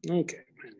Okay.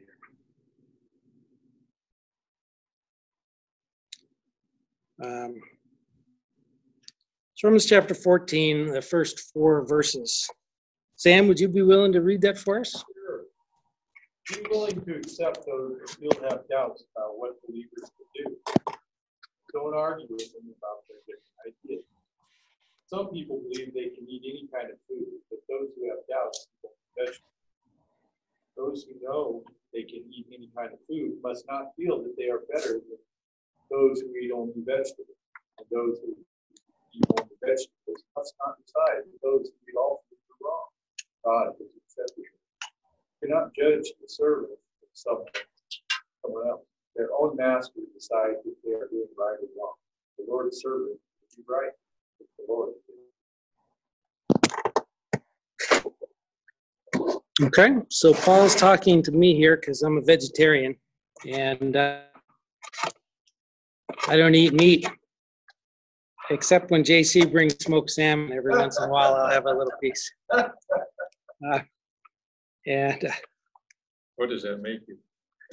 It's Romans chapter 14, the first 4 verses. Sam, would you be willing to read that for us? Sure. Be willing to accept those who still have doubts about what believers can do. Don't argue with them about their different ideas. Some people believe they can eat any kind of food, but those who have doubts eat vegetables. Those who know they can eat any kind of food must not feel that they are better than those who eat only vegetables. And those who eat only vegetables must not decide that those who eat all foods are wrong. God is accepted. You cannot judge the servant of someone else. Their own master decides if they are doing right or wrong. The Lord's servant will do right if the Lord is. Okay, so Paul's talking to me here because I'm a vegetarian, and I don't eat meat, except when JC brings smoked salmon. Every once in a while, I'll have a little piece. What does that make you?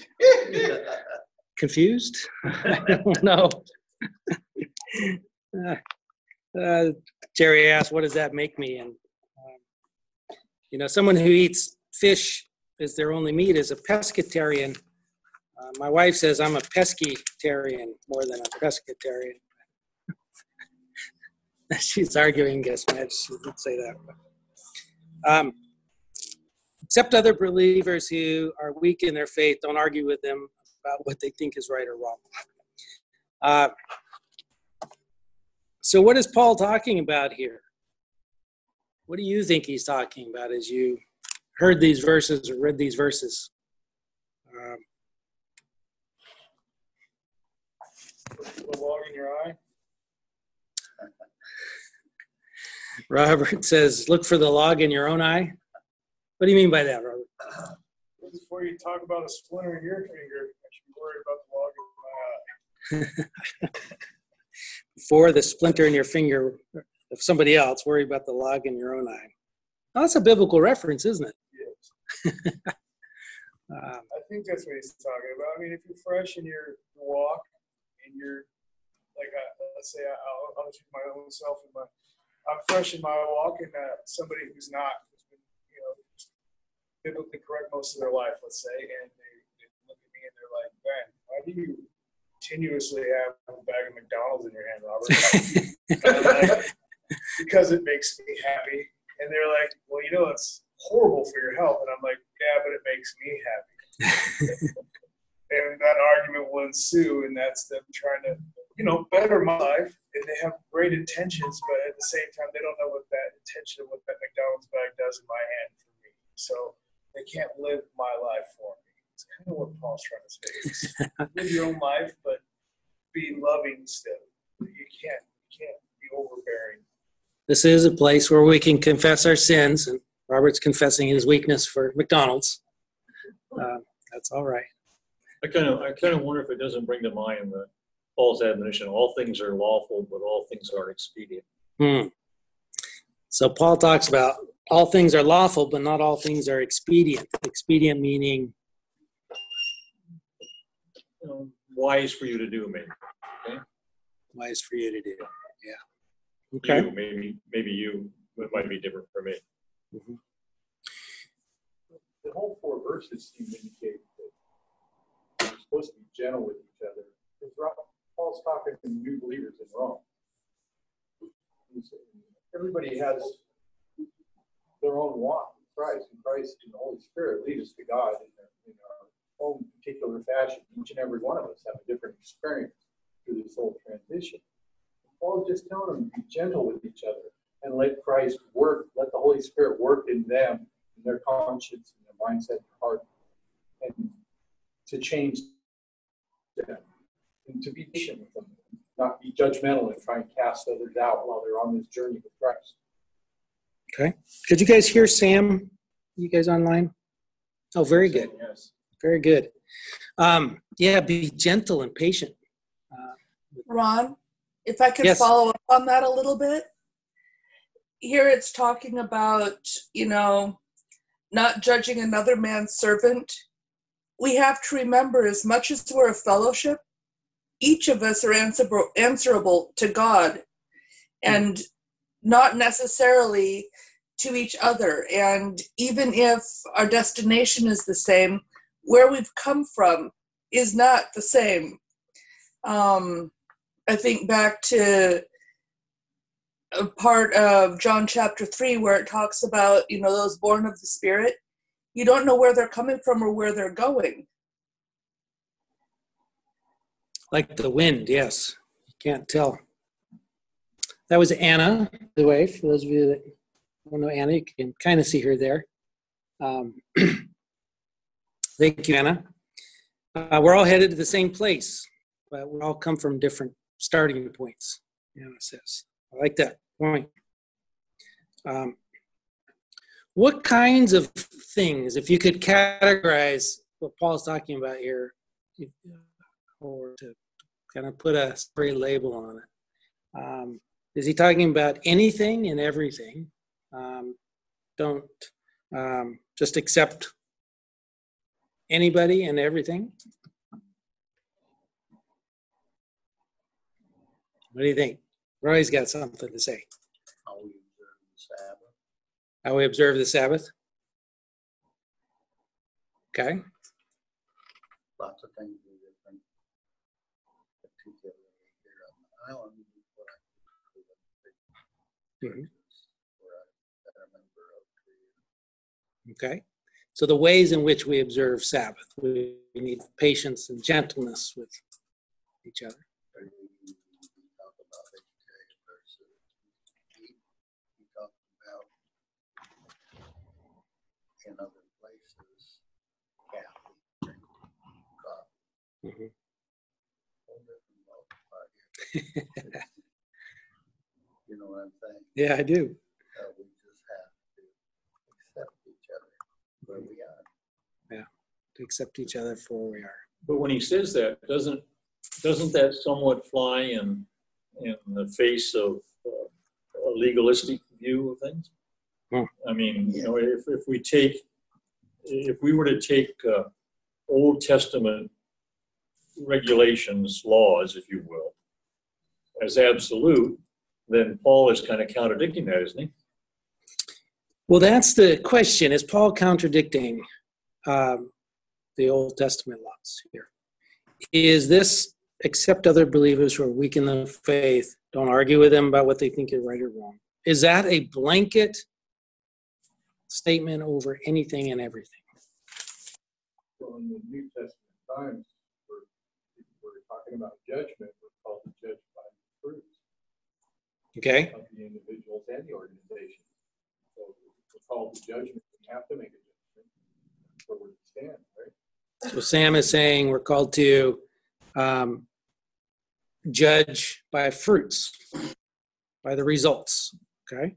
Confused? I don't know. Jerry asked, what does that make me? And, someone who eats fish as their only meat is a pescatarian. My wife says I'm a pescatarian more than a pescatarian. She's arguing against me. She didn't say that. Except other believers who are weak in their faith, don't argue with them about what they think is right or wrong. So what is Paul talking about here? What do you think he's talking about as you heard these verses or read these verses? The log in your eye. Robert says, look for the log in your own eye. What do you mean by that, Robert? Before you talk about a splinter in your finger, I should be worried about the log in my eye. Before the splinter in your finger of somebody else, worry about the log in your own eye. Well, that's a biblical reference, isn't it? Yes. I think that's what he's talking about. I mean, if you're fresh in your walk and you're, like, let's say I'll use my own self. I'm fresh in my walk, and somebody who's not, who's been, biblically correct most of their life, let's say, and they look at me and they're like, man, why do you continuously have a bag of McDonald's in your hand, Robert? Like, because it makes me happy. And they're like, well, it's horrible for your health. And I'm like, yeah, but it makes me happy. And that argument will ensue, and that's them trying to, better my life. And they have great intentions, but at the same time, they don't know what that intention of what that McDonald's bag does in my hand for me. So they can't live my life for me. It's kind of what Paul's trying to say. Live your own life, but be loving still. You can't be overbearing. This is a place where we can confess our sins, and Robert's confessing his weakness for McDonald's. That's all right. I kind of wonder if it doesn't bring to mind the Paul's admonition: all things are lawful, but all things are expedient. So Paul talks about all things are lawful, but not all things are expedient. Expedient meaning Wise for you to do, maybe. Okay? Wise for you to do. Yeah. Okay. You, maybe you. It might be different for me. Mm-hmm. The whole 4 verses seem to indicate that we're supposed to be gentle with each other. Because Paul's talking to new believers in Rome. Everybody has their own walk with Christ, and Christ and the Holy Spirit lead us to God in our own particular fashion. Each and every one of us have a different experience through this whole transition. Paul is just telling them to be gentle with each other and let Christ work, let the Holy Spirit work in them, in their conscience, in their mindset, and heart, and to change them, and to be patient with them, not be judgmental and try and cast others out while they're on this journey with Christ. Okay. Could you guys hear Sam? You guys online? Oh, very good. Yes. Very good. Be gentle and patient. Ron, if I could Yes. follow up on that a little bit. Here it's talking about, not judging another man's servant, we have to remember, as much as we're a fellowship, each of us are answerable to God, and not necessarily to each other. And even if our destination is the same, where we've come from is not the same. I think back to a part of John chapter 3 where it talks about, those born of the Spirit. You don't know where they're coming from or where they're going. Like the wind, yes. You can't tell. That was Anna, by the way, for those of you that don't know Anna, you can kind of see her there. Thank you, Anna. We're all headed to the same place, but we all come from different starting points, Anna says. I like that point. What kinds of things, if you could categorize what Paul's talking about here, or to kind of put a spray label on it, is he talking about anything and everything? Don't just accept anybody and everything? What do you think? Roy's got something to say. How we observe the Sabbath. How we observe the Sabbath? Okay. Lots of things are different. Particularly here on the island, Mhm. where I'm a member of. Okay. So the ways in which we observe Sabbath, we need patience and gentleness with each other. We talk about vegetarian versus meat. We talk about in other places, Catholic drink coffee. Mhm. Whole different multiplier. You know what I'm saying? Yeah, I do. We just have to accept each other where we are. To accept each other for where we are. But when he says that, doesn't that somewhat fly in the face of a legalistic view of things? I mean, if we were to take Old Testament regulations, laws, if you will, as absolute, then Paul is kind of contradicting that, isn't he? Well, that's the question. Is Paul contradicting the Old Testament laws here? Is this accept other believers who are weak in the faith, don't argue with them about what they think is right or wrong? Is that a blanket statement over anything and everything? Well, in the New Testament times, we're talking about judgment. We're called to judge by the fruits Okay. of the individuals and the organization. So we're called to judgment. We have to make a judgment where we stand, right? So Sam is saying we're called to judge by fruits, by the results. Okay.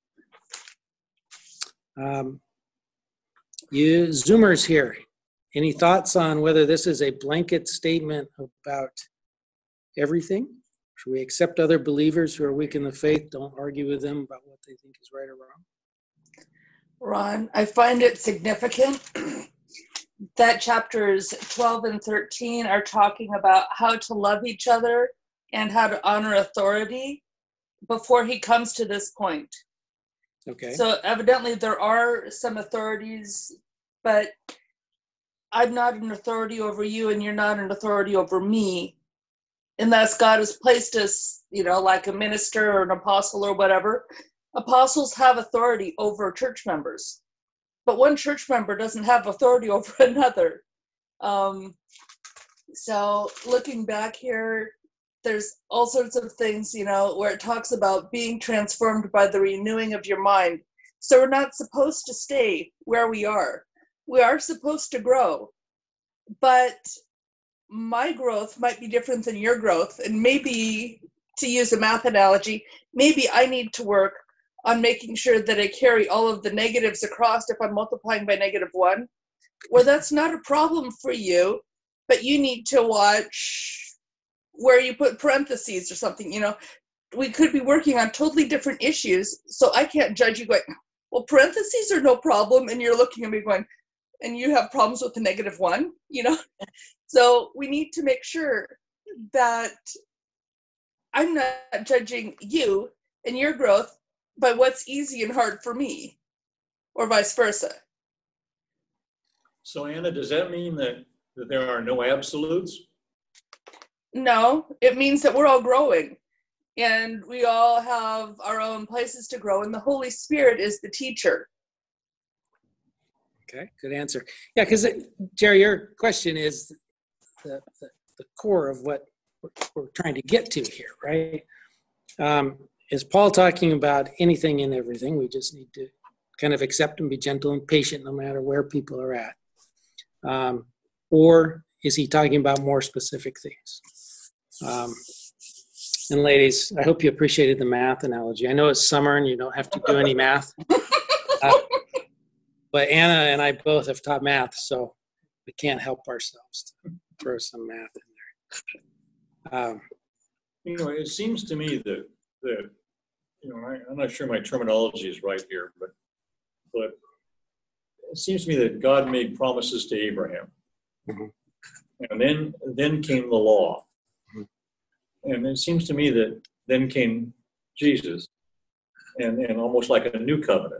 You Zoomers here, any thoughts on whether this is a blanket statement about everything? Should we accept other believers who are weak in the faith? Don't argue with them about what they think is right or wrong. Ron, I find it significant that chapters 12 and 13 are talking about how to love each other and how to honor authority before he comes to this point. Okay. So evidently there are some authorities, but I'm not an authority over you and you're not an authority over me. Unless God has placed us, like a minister or an apostle or whatever. Apostles have authority over church members, but one church member doesn't have authority over another. So looking back here, there's all sorts of things, where it talks about being transformed by the renewing of your mind. So we're not supposed to stay where we are. We are supposed to grow, but my growth might be different than your growth. And maybe, to use a math analogy, maybe I need to work on making sure that I carry all of the negatives across if I'm multiplying by -1. Well, that's not a problem for you, but you need to watch where you put parentheses or something. We could be working on totally different issues, so I can't judge you going, well, parentheses are no problem. And you're looking at me going, and you have problems with the -1, you know? So we need to make sure that I'm not judging you and your growth by what's easy and hard for me, or vice versa. So Anna, does that mean that there are no absolutes? No, it means that we're all growing and we all have our own places to grow, and the Holy Spirit is the teacher. Okay, good answer. Yeah, because Jerry, your question is the core of what we're trying to get to here, right? Is Paul talking about anything and everything? We just need to kind of accept and be gentle and patient no matter where people are at. Or is he talking about more specific things? And ladies, I hope you appreciated the math analogy. I know it's summer and you don't have to do any math. But Anna and I both have taught math, so we can't help ourselves to throw some math in there. You know, it seems to me that you know, I'm not sure my terminology is right here, but it seems to me that God made promises to Abraham, and then came the law, and it seems to me that then came Jesus, and almost like a new covenant,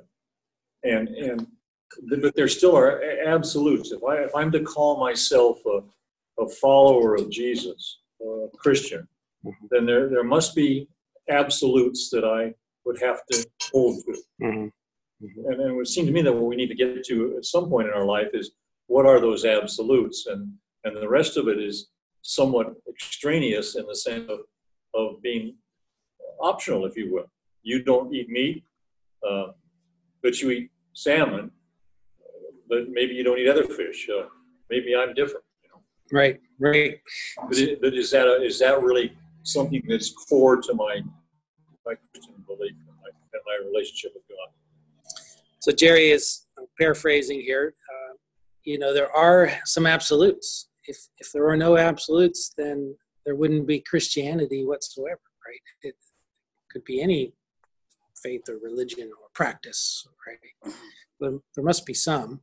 but there still are absolutes. If I'm to call myself a follower of Jesus, a Christian, then there must be absolutes that I would have to hold to. And it would seem to me that what we need to get to at some point in our life is what are those absolutes, and the rest of it is somewhat extraneous in the sense of being optional, if you will. You don't eat meat, but you eat salmon, but maybe you don't eat other fish. Maybe I'm different. You know? Right. But is that really something that's core to my Christian belief and my relationship with God? So Jerry is paraphrasing here. You know, there are some absolutes. If there were no absolutes, then there wouldn't be Christianity whatsoever, right? It could be any faith or religion or practice, right? But there must be some.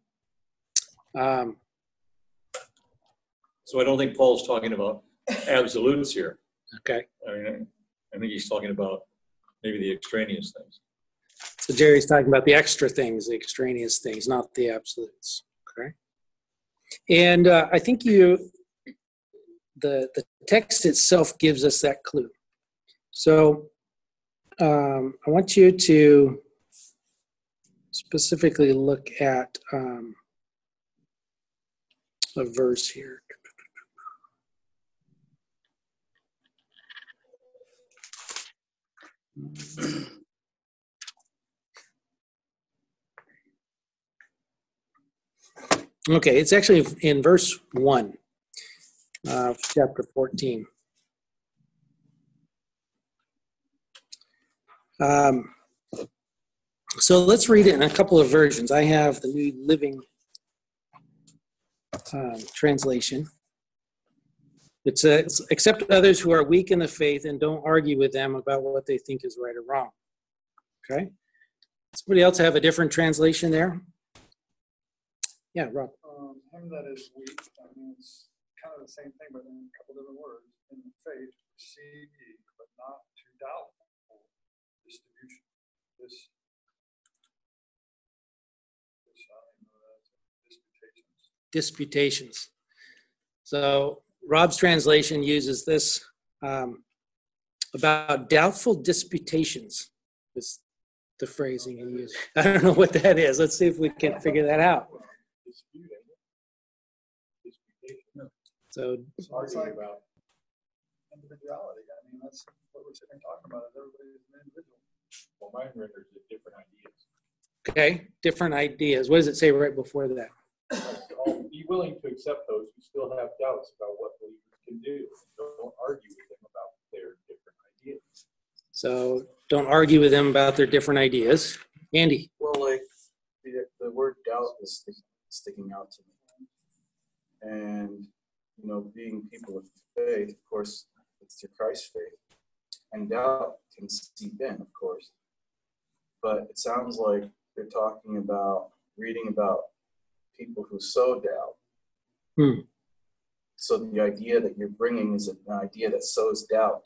So I don't think Paul's talking about absolutes here. Okay. I think he's talking about maybe the extraneous things. So Jerry's talking about the extra things, the extraneous things, not the absolutes. Okay. And I think the text itself gives us that clue. So I want you to specifically look at a verse here. Okay, it's actually in verse 1 of chapter 14. So let's read it in a couple of versions. I have the New Living Translation. It says, accept others who are weak in the faith and don't argue with them about what they think is right or wrong. Okay? Somebody else have a different translation there? Yeah, Rob. Him that is weak, I mean, it's kind of the same thing, but in a couple different words. In the faith, receive ye, but not to doubtful distribution. Disputations. So Rob's translation uses this about doubtful disputations. Is the phrasing he uses. I don't know what that is. Let's see if we can figure that out. So it's like about individuality. I mean, that's what we're sitting talking about. Everybody's an individual. Well, mine renders it different ideas. Okay, different ideas. What does it say right before that? Be willing to accept those who still have doubts about what believers can do. Don't argue with them about their different ideas. So don't argue with them about their different ideas. Andy. Well, like the word doubt is sticking out to me. And, you know, being people of faith, of course, it's through Christ's faith. And doubt can seep in, of course. But it sounds like you're talking about reading about people who sow doubt. So the idea that you're bringing is an idea that sows doubt.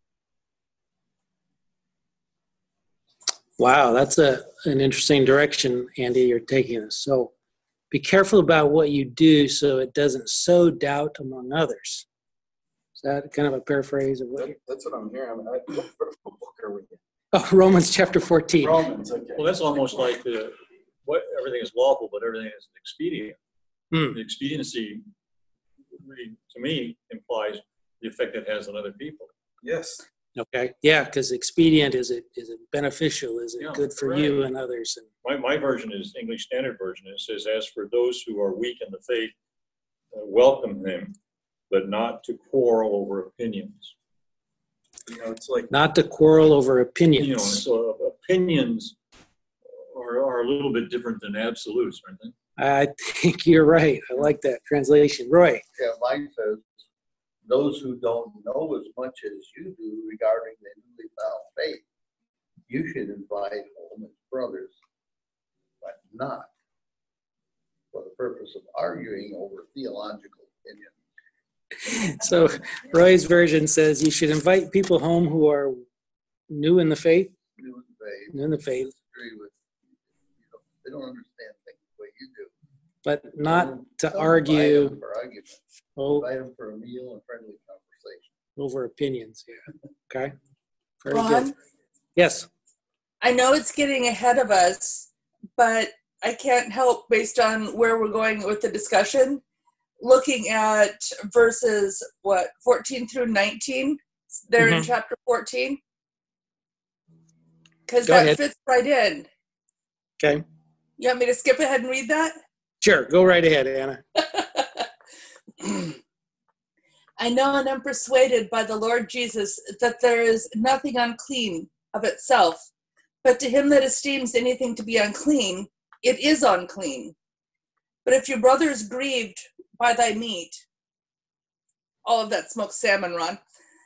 Wow, that's an interesting direction, Andy, you're taking us. So be careful about what you do so it doesn't sow doubt among others. Is that kind of a paraphrase of what That's what I'm hearing. I mean, what book are we in? Oh, Romans chapter 14. Romans, okay. Well, that's almost like what everything is lawful, but everything is expedient. The expediency, really, to me, implies the effect it has on other people. Yes. Okay. Yeah, because expedient, is it beneficial? Is it good for you and others? And My version is English Standard Version. It says, as for those who are weak in the faith, welcome them, but not to quarrel over opinions. You know, it's like not to quarrel over opinions. You know, so opinions are a little bit different than absolutes, aren't they? I think you're right. I like that translation. Roy. Yeah, mine says, those who don't know as much as you do regarding the newly found faith, you should invite home as brothers, but not for the purpose of arguing over theological opinions. So Roy's version says you should invite people home who are new in the faith. New in the faith. New in the faith. Agree with, they don't understand things the way you do. But not to Don't argue. invite them for argument. Invite them for a meal and friendly conversation. Over opinions, yeah. Okay. Very Ron? good. Yes. I know it's getting ahead of us, but I can't help, based on where we're going with the discussion, looking at verses, 14 through 19, there in chapter 14. Because that fits right in. Okay. You want me to skip ahead and read that? Sure. Go right ahead, Anna. I know and am persuaded by the Lord Jesus that there is nothing unclean of itself, but to him that esteems anything to be unclean, it is unclean. But if your brother is grieved by thy meat, all of that smoked salmon, Ron.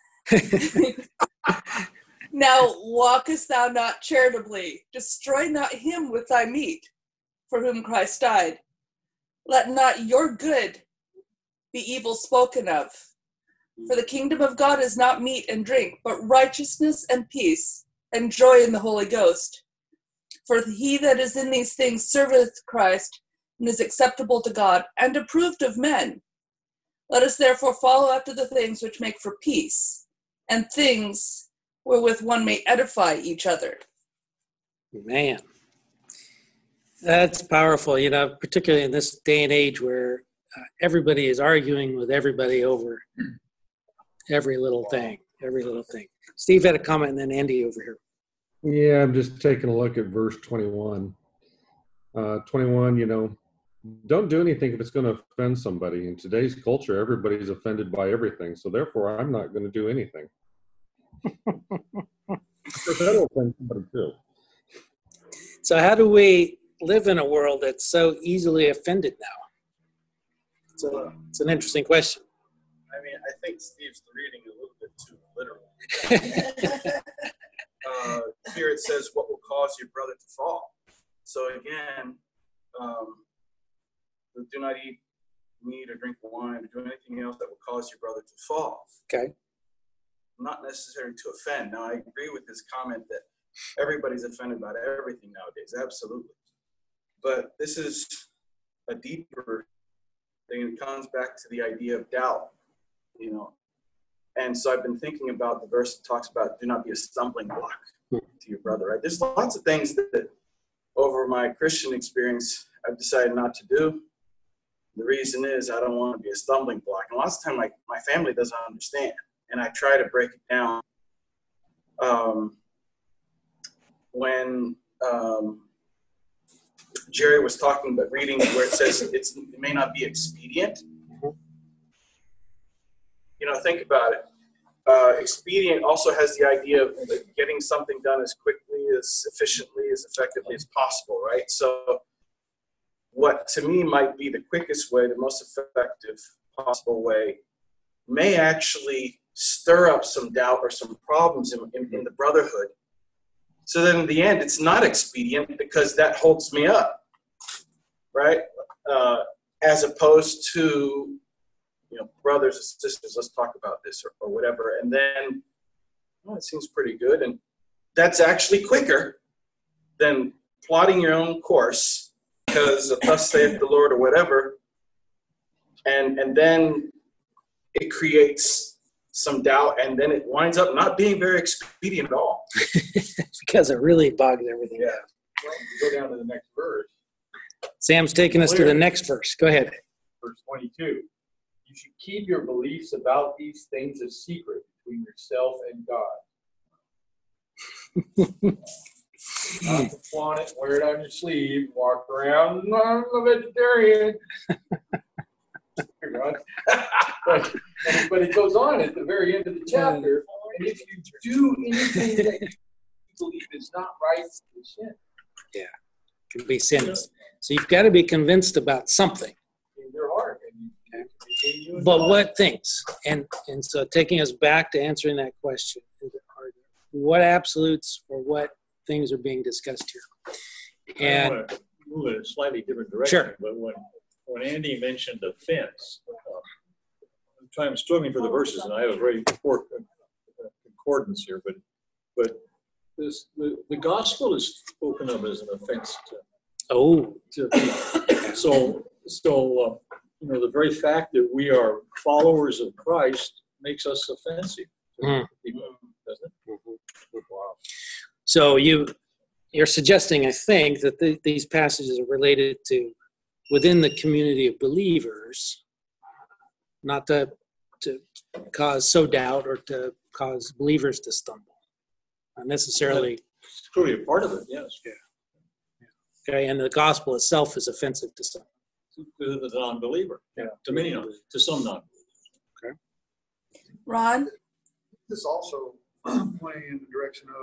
Now walkest thou not charitably, destroy not him with thy meat, for whom Christ died. Let not your good be evil spoken of. For the kingdom of God is not meat and drink, but righteousness and peace, and joy in the Holy Ghost. For he that is in these things serveth Christ, and is acceptable to God, and approved of men. Let us therefore follow after the things which make for peace, and things wherewith one may edify each other. Man, that's powerful, you know, particularly in this day and age where everybody is arguing with everybody over every little thing. Steve had a comment, and then Andy over here. Yeah, I'm just taking a look at verse 21. 21, you know, don't do anything if it's going to offend somebody. In today's culture, everybody's offended by everything, so therefore I'm not going to do anything. That'll offend somebody too. So how do we live in a world that's so easily offended now? So it's an interesting question. I mean, I think Steve's reading a little bit too literal. Here it says, what will cause your brother to fall? So again, do not eat meat or drink wine or do anything else that will cause your brother to fall. Okay. Not necessary to offend. Now, I agree with this comment that everybody's offended by everything nowadays. Absolutely. But this is a deeper thing. It comes back to the idea of doubt, you know. And so I've been thinking about the verse that talks about do not be a stumbling block to your brother, right? There's lots of things that over my Christian experience, I've decided not to do. The reason is I don't want to be a stumbling block. And lots of time my family doesn't understand. And I try to break it down. When Jerry was talking about reading where it says it may not be expedient. You know, think about it. Expedient also has the idea of getting something done as quickly, as efficiently, as effectively as possible, right? So what to me might be the quickest way, the most effective possible way, may actually stir up some doubt or some problems in the brotherhood. So then in the end, it's not expedient because that holds me up, right? As opposed to, brothers and sisters, let's talk about this or whatever. And then, well, it seems pretty good. And that's actually quicker than plotting your own course because of thus saith the Lord or whatever. And then it creates some doubt, and then it winds up not being very expedient at all. Because it really bogs everything down. Well, go down to the next verse. Sam's taking us to the next verse. Go ahead. Verse 22. You should keep your beliefs about these things a secret between yourself and God. Not to flaunt it, wear it on your sleeve, walk around, I'm a vegetarian. But it goes on at the very end of the chapter, and if you do anything that you believe is not right, it's sin. Yeah, it can be sin. So you've got to be convinced about something. In your heart. But what things? And so taking us back to answering that question, what absolutes or what things are being discussed here? And I want to move in a slightly different direction. Sure. But when Andy mentioned offense, I'm struggling for the verses, and I have a very poor concordance here. But the gospel is spoken of as an offense to people. So the very fact that we are followers of Christ makes us offensive to people, doesn't it? Wow. So you're suggesting, I think, that these passages are related to within the community of believers, not to cause doubt or to cause believers to stumble. Not necessarily. It's clearly a part of it, yes. Yeah. Okay, and the gospel itself is offensive to some. To the non-believer. Yeah. To many, to some non-believers. Okay. Ron? This also pointing in the direction of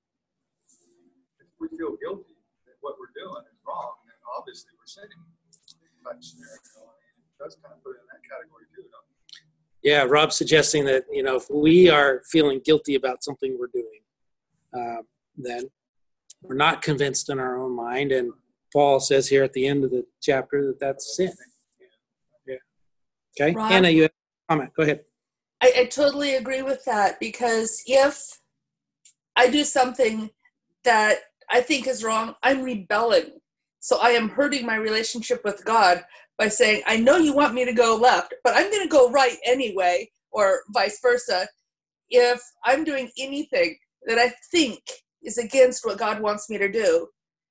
if we feel guilty that what we're doing is wrong, then obviously we're sinning. Type scenario. It does kind of put it in that category too, don't it? Yeah, Rob's suggesting that, if we are feeling guilty about something we're doing, then we're not convinced in our own mind. And Paul says here at the end of the chapter that that's sin. Yeah. Okay. Ron? Anna, you have a comment. Go ahead. I totally agree with that, because if I do something that I think is wrong, I'm rebelling. So I am hurting my relationship with God by saying, I know you want me to go left, but I'm going to go right anyway, or vice versa. If I'm doing anything that I think is against what God wants me to do,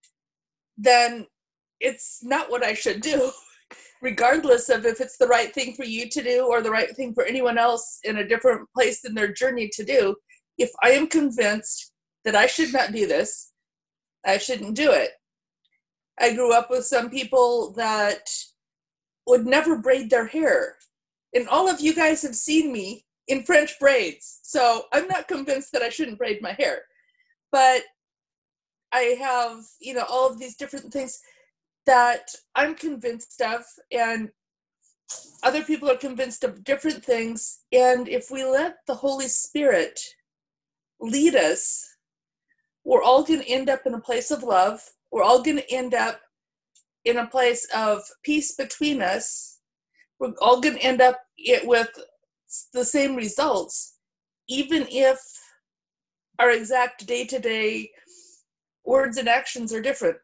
then it's not what I should do, regardless of if it's the right thing for you to do or the right thing for anyone else in a different place in their journey to do. If I am convinced that I should not do this, I shouldn't do it. I grew up with some people that would never braid their hair. And all of you guys have seen me in French braids. So I'm not convinced that I shouldn't braid my hair. But I have, all of these different things that I'm convinced of, and other people are convinced of different things. And if we let the Holy Spirit lead us, we're all going to end up in a place of love. We're all going to end up in a place of peace between us. We're all going to end up with the same results, even if our exact day-to-day words and actions are different.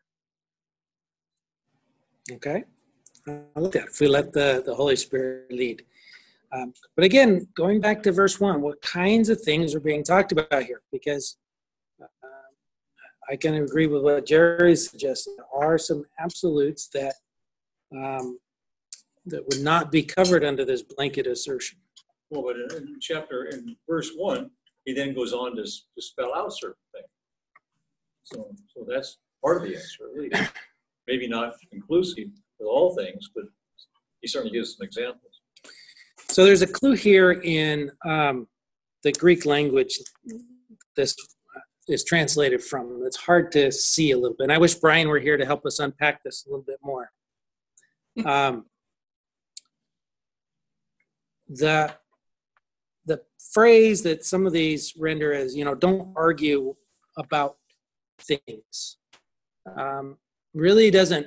Okay. I like that. If we let the Holy Spirit lead. But again, going back to verse 1, what kinds of things are being talked about here? Because I can agree with what Jerry suggested. There are some absolutes that would not be covered under this blanket assertion. Well, but in verse 1, he then goes on to spell out certain things. So that's part of the answer, really. Maybe not conclusive with all things, but he certainly gives some examples. So there's a clue here in the Greek language this is translated from. It's hard to see a little bit. And I wish Brian were here to help us unpack this a little bit more. The phrase that some of these render as, don't argue about things. Really doesn't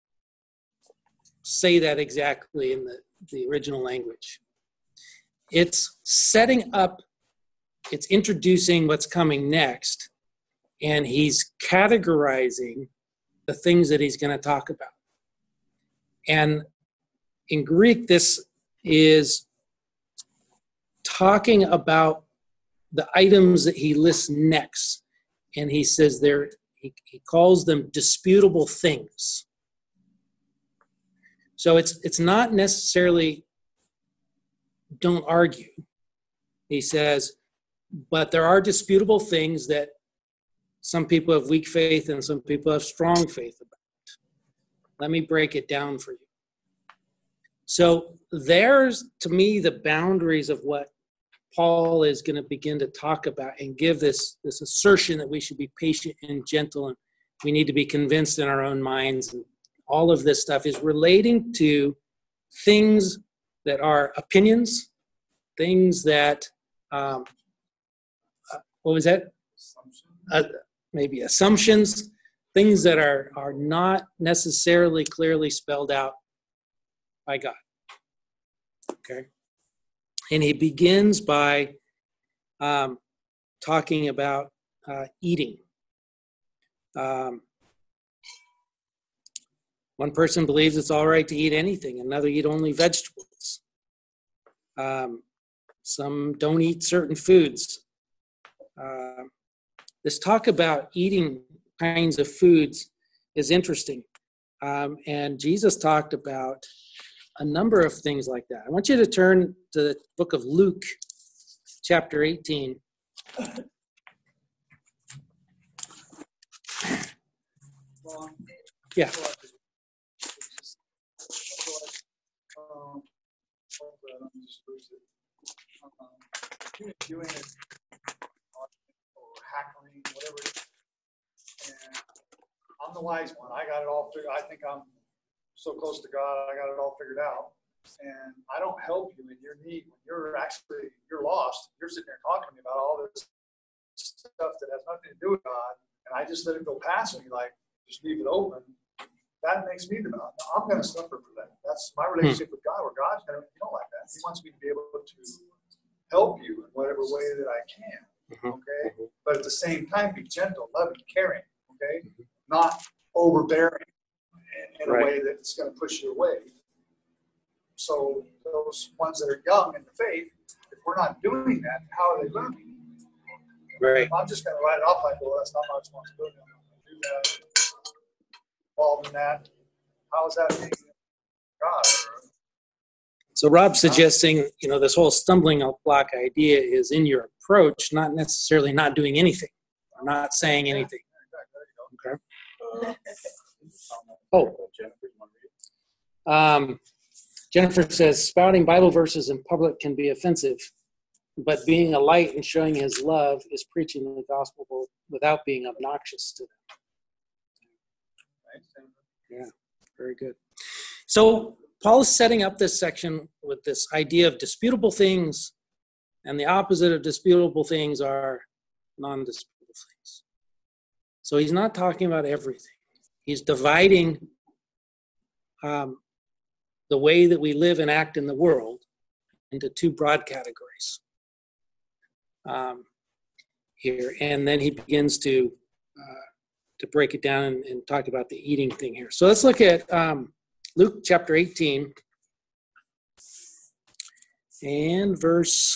say that exactly in the original language. It's setting up, it's introducing what's coming next, and he's categorizing the things that he's going to talk about. And in Greek, this is talking about the items that he lists next. And he says he calls them disputable things. So it's not necessarily don't argue. He says, but there are disputable things that some people have weak faith and some people have strong faith about. Let me break it down for you. So there's, to me, the boundaries of what Paul is going to begin to talk about and give this assertion that we should be patient and gentle and we need to be convinced in our own minds. And all of this stuff is relating to things that are opinions, things that, what was that? Maybe assumptions, things that are not necessarily clearly spelled out by God. Okay? And he begins by talking about eating. One person believes it's all right to eat anything, another eat only vegetables. Some don't eat certain foods. This talk about eating kinds of foods is interesting. And Jesus talked about a number of things like that. I want you to turn to the book of Luke, chapter 18. Yeah. Doing it or hackering, whatever it is. And I'm the wise one. I got it all figured. I think I'm so close to God. I got it all figured out. And I don't help you in your need when you're lost. You're sitting there talking to me about all this stuff that has nothing to do with God. And I just let it go past me, like just leave it open. That makes me the God. I'm going to suffer for that. That's my relationship with God, where God's going to, like that. He wants me to be able to help you in whatever way that I can, okay? But at the same time, be gentle, loving, caring, okay? Not overbearing in a way that's going to push you away. So those ones that are young in the faith, if we're not doing that, how are they learning? Right. I'm just going to write it off like, well, that's not my responsibility. I'm going to do that, involved in that. How is that being God? So Rob's suggesting, this whole stumbling block idea is in your approach, not necessarily not doing anything, or not saying anything. Okay. Jennifer says, spouting Bible verses in public can be offensive, but being a light and showing his love is preaching the gospel without being obnoxious to them. Yeah, very good. So Paul is setting up this section with this idea of disputable things, and the opposite of disputable things are non-disputable things. So he's not talking about everything. He's dividing the way that we live and act in the world into two broad categories here. And then he begins to break it down and talk about the eating thing here. So let's look at Luke chapter 18 and verse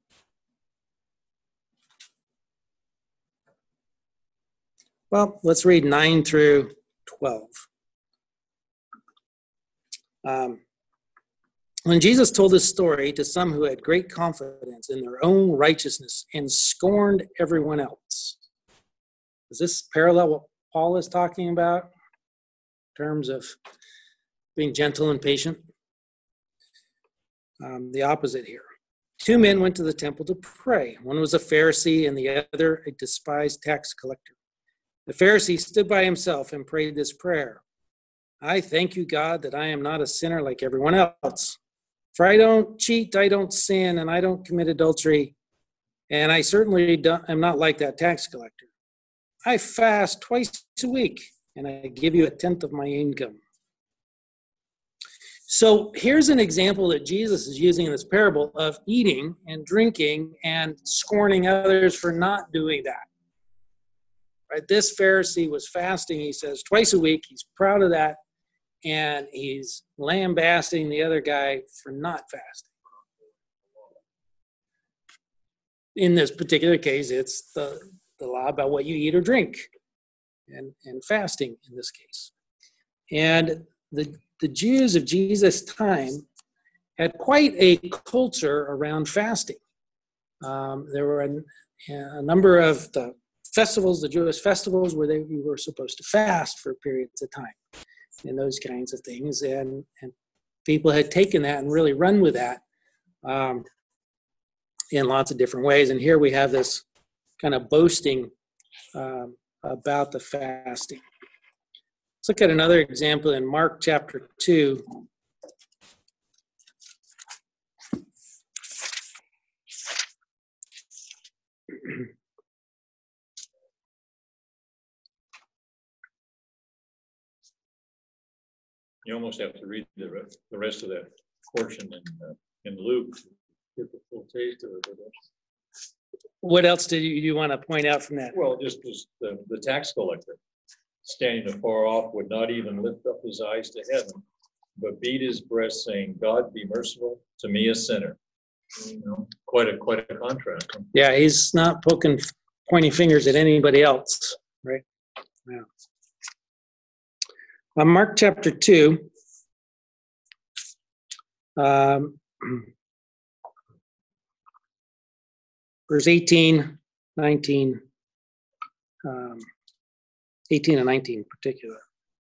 9 through 12. When Jesus told this story to some who had great confidence in their own righteousness and scorned everyone else. Does this parallel what Paul is talking about in terms of being gentle and patient? The opposite here. Two men went to the temple to pray. One was a Pharisee and the other a despised tax collector. The Pharisee stood by himself and prayed this prayer. I thank you, God, that I am not a sinner like everyone else. For I don't cheat, I don't sin, and I don't commit adultery. And I certainly am not like that tax collector. I fast twice a week, and I give you 1/10 of my income. So here's an example that Jesus is using in this parable of eating and drinking and scorning others for not doing that. Right? This Pharisee was fasting, he says, twice a week. He's proud of that, and he's lambasting the other guy for not fasting. In this particular case, it's the law about what you eat or drink, and fasting in this case. And the Jews of Jesus' time had quite a culture around fasting. There were a number of the festivals, the Jewish festivals, where you were supposed to fast for periods of time and those kinds of things. And people had taken that and really run with that in lots of different ways. And here we have this kind of boasting about the fasting. Let's look at another example in Mark chapter 2. You almost have to read the rest of that portion in Luke to get the full taste of it. What else do you want to point out from that? Well, just the tax collector, standing afar off, would not even lift up his eyes to heaven, but beat his breast, saying, "God, be merciful to me, a sinner." You know, quite a contrast. Yeah, he's not pointing fingers at anybody else, right? Yeah. Mark chapter 2, verse 18, 19, 18 and 19 in particular.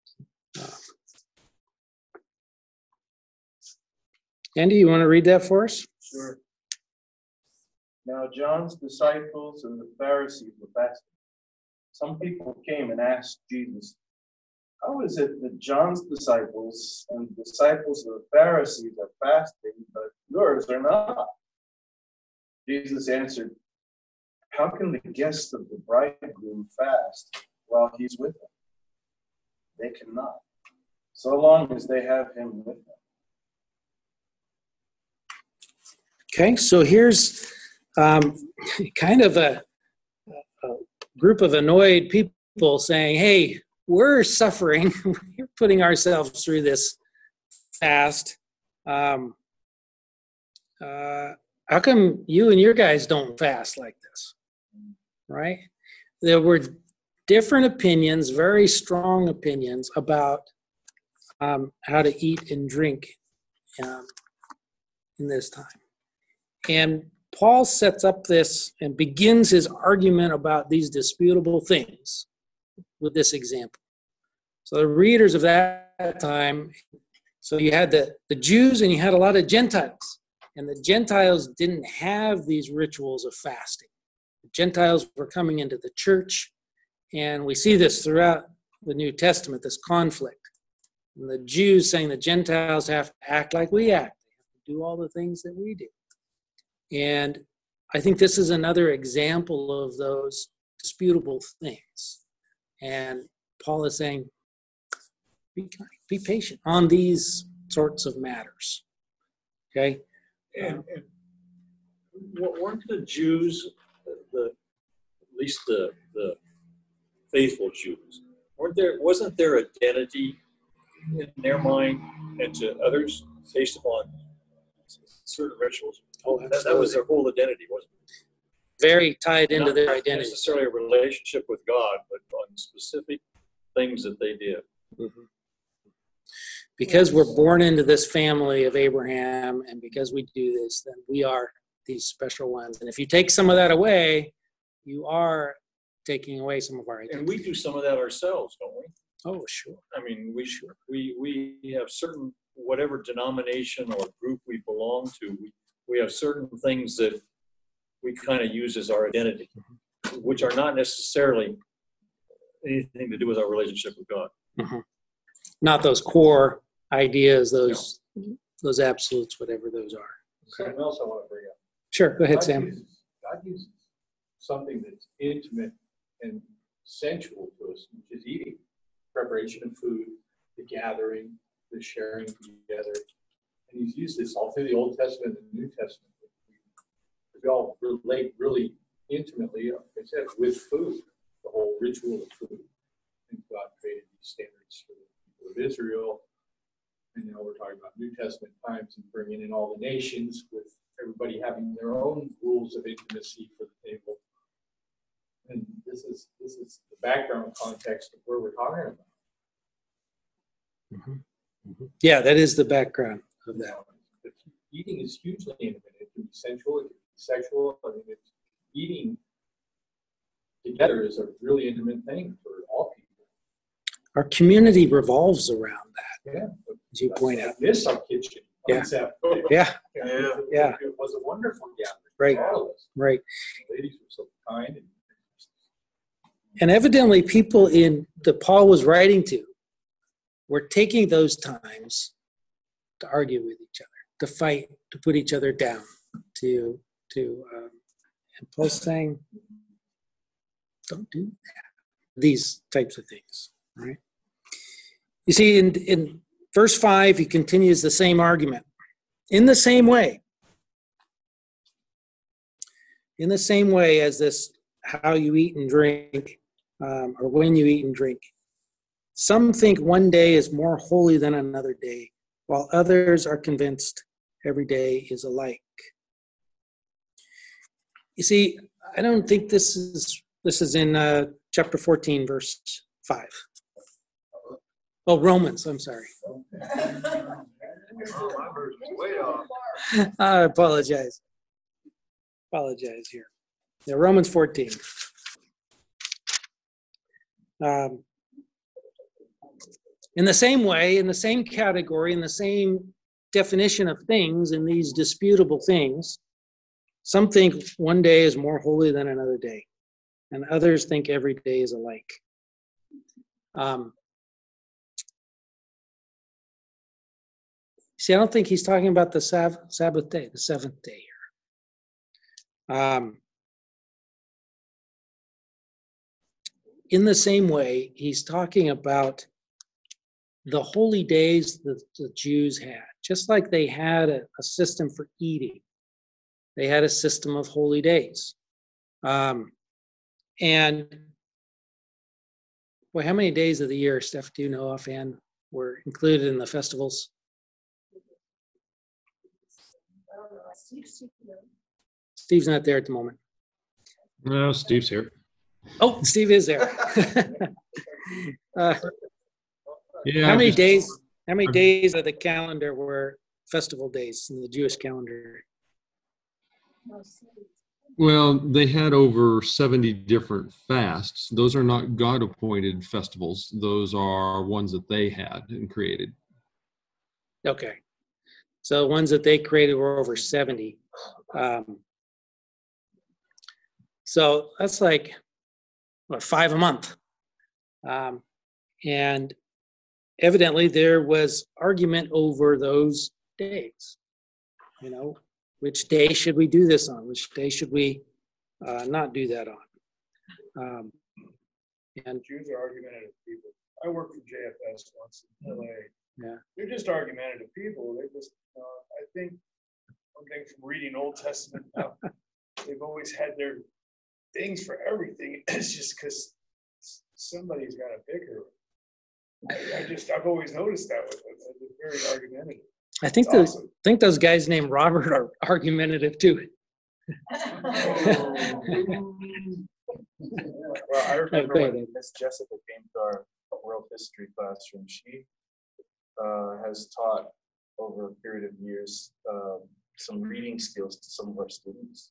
Andy, you want to read that for us? Sure. Now John's disciples and the Pharisees were fasting. Some people came and asked Jesus, "How is it that John's disciples and the disciples of the Pharisees are fasting, but yours are not?" Jesus answered, "How can the guests of the bridegroom fast while he's with them? They cannot, so long as they have him with them." Okay, so here's kind of a group of annoyed people saying, "Hey, we're suffering. We're putting ourselves through this fast. How come you and your guys don't fast like this?" Right? There were different opinions, very strong opinions about how to eat and drink in this time. And Paul sets up this and begins his argument about these disputable things with this example. So the readers of that time, so you had the Jews and you had a lot of Gentiles. And the Gentiles didn't have these rituals of fasting. The Gentiles were coming into the church, and we see this throughout the New Testament, this conflict. And the Jews saying the Gentiles have to act like we act. They have to do all the things that we do. And I think this is another example of those disputable things. And Paul is saying, be kind, be patient on these sorts of matters. Okay? And weren't the Jews, at least the faithful Jews, wasn't their identity in their mind and to others based upon certain rituals? Oh, that was their whole identity, wasn't it? Very tied into their Not identity. necessarily a relationship with God, but on specific things that they did. Mm-hmm. Because we're born into this family of Abraham, and because we do this, then we are these special ones. And if you take some of that away, you are taking away some of our identity. And we do some of that ourselves, don't we? Oh, sure. I mean, we have certain, whatever denomination or group we belong to, we have certain things that we kind of use as our identity, which are not necessarily anything to do with our relationship with God. Mm-hmm. Not those core ideas, those absolutes, whatever those are. Something else I want to bring up. Sure, go ahead, Sam. God uses something that's intimate and sensual to us, which is eating, preparation of food, the gathering, the sharing together. And he's used this all through the Old Testament and the New Testament. We all relate really intimately, like I said, with food, the whole ritual of food. And God created these standards for the people of Israel. And now we're talking about New Testament times and bringing in all the nations with everybody having their own rules of intimacy for the table. And this is the background context of where we're talking about. Mm-hmm. Mm-hmm. Yeah, that is the background of that. Eating is hugely intimate. It can be sensual, it can be sexual. I mean, eating together is a really intimate thing for all people. Our community revolves around that. Yeah, as you point out. This our kitchen. Yeah. Yeah. Yeah. It was a wonderful gathering. Right. All of us. Right. The ladies were so kind. And evidently, people that Paul was writing to were taking those times to argue with each other, to fight, to put each other down, and Paul's saying, don't do that. These types of things, right? You see, in verse 5, he continues the same argument. In the same way as this, how you eat and drink, or when you eat and drink. Some think one day is more holy than another day, while others are convinced every day is alike. You see, I don't think this is in chapter 14, verse 5. Oh, Romans, I'm sorry. I apologize here. Yeah, Romans 14. In the same way, in the same category, in the same definition of things, in these disputable things, some think one day is more holy than another day, and others think every day is alike. See, I don't think he's talking about the Sabbath day, the seventh day here. In the same way, he's talking about the holy days that the Jews had, just like they had a system for eating. They had a system of holy days. And boy, how many days of the year, Steph, do you know offhand, were included in the festivals? Steve's not there at the moment. No, Steve's here. Oh, Steve is there. Yeah. How many days of the calendar were festival days in the Jewish calendar? Well, they had over 70 different fasts. Those are not God-appointed festivals. Those are ones that they had and created. Okay. So the ones that they created were over 70. So that's like, what, 5 a month. And evidently there was argument over those days. You know, which day should we do this on? Which day should we not do that on? And Jews are argumentative people. I worked for JFS once in LA. Yeah. They're just argumentative people. They just, I think, one thing from reading Old Testament, they've always had their things for everything. It's just because somebody's got to bicker. I've always noticed that with them. They're very argumentative. I think think those guys named Robert are argumentative too. Well, I remember when Miss Jessica came to our world history classroom. She has taught over a period of years some reading skills to some of our students.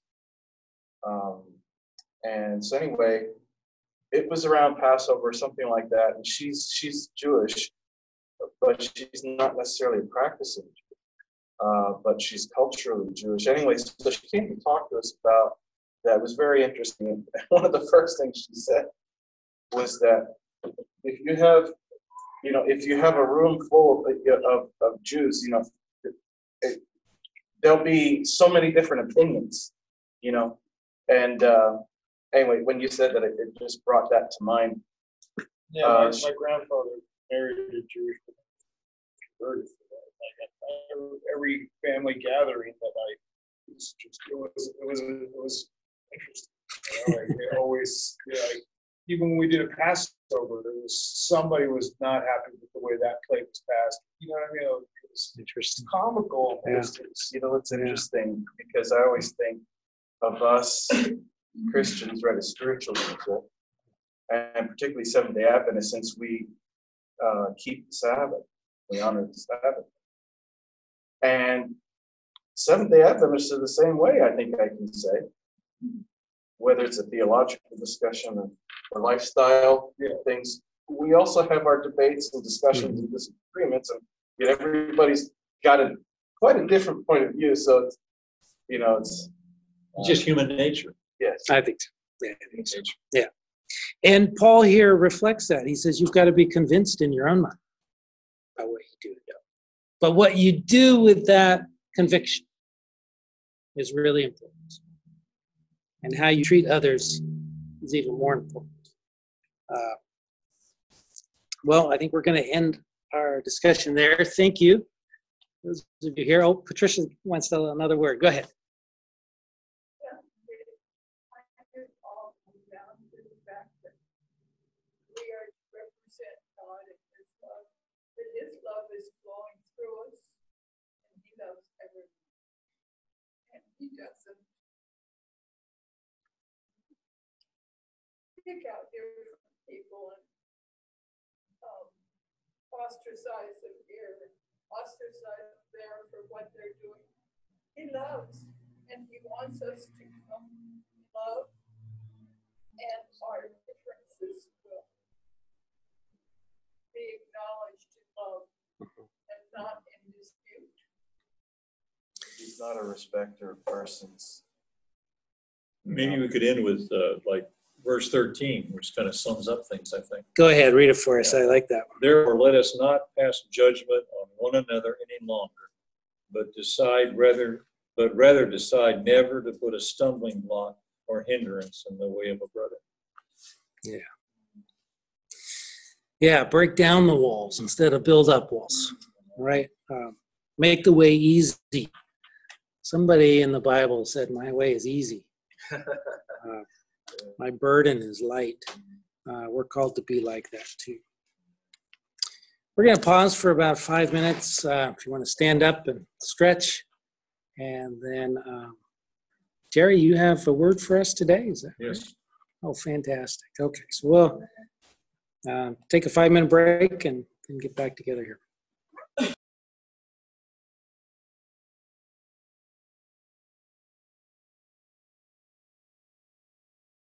And so anyway, it was around Passover or something like that, and she's Jewish, but she's not necessarily practicing Jewish, but she's culturally Jewish. Anyway, so she came to talk to us about that. It was very interesting. One of the first things she said was that if you have a room full of Jews, there'll be so many different opinions, and anyway, when you said that, it just brought that to mind. Yeah, my grandfather married a Jewish woman. Every family gathering that it was interesting. You know, like they always, like, even when we did a Passover, there was somebody was not happy with the way that plate was passed. You know what I mean? It was Interesting. comical. Yeah. You know, it's interesting because I always think of us Christians, right, as spiritual people, and particularly Seventh-day Adventists, since we keep the Sabbath, we honor the Sabbath. And Seventh-day Adventists are the same way, I think I can say, whether it's a theological discussion or lifestyle things. We also have our debates and discussions and disagreements, and everybody's got quite a different point of view. So, it's just human nature. Yes, I think so. Yeah, I think so. Yeah. And Paul here reflects that. He says you've got to be convinced in your own mind by what you do. But what you do with that conviction is really important. And how you treat others is even more important. Well, I think we're going to end our discussion there. Thank you. Those of you here. Oh, Patricia wants another word. Go ahead. His love is flowing through us, and he loves everyone. And he doesn't pick out different people and ostracize them here, ostracize them there for what they're doing. He loves, and he wants us to come love, and our differences will be acknowledged in love and not in dispute. He's not a respecter of persons. Maybe we could end with like verse 13, which kind of sums up things, I think. Go ahead, read it for us. I like that one. Therefore, let us not pass judgment on one another any longer, but rather decide never to put a stumbling block or hindrance in the way of a brother. Yeah. Yeah, break down the walls instead of build up walls, right? Make the way easy. Somebody in the Bible said, my way is easy. My burden is light. We're called to be like that too. We're going to pause for about 5 minutes if you want to stand up and stretch. And then, Jerry, you have a word for us today? Is that yes? Right? Oh, fantastic. Okay, so we'll take a 5-minute break and then get back together here.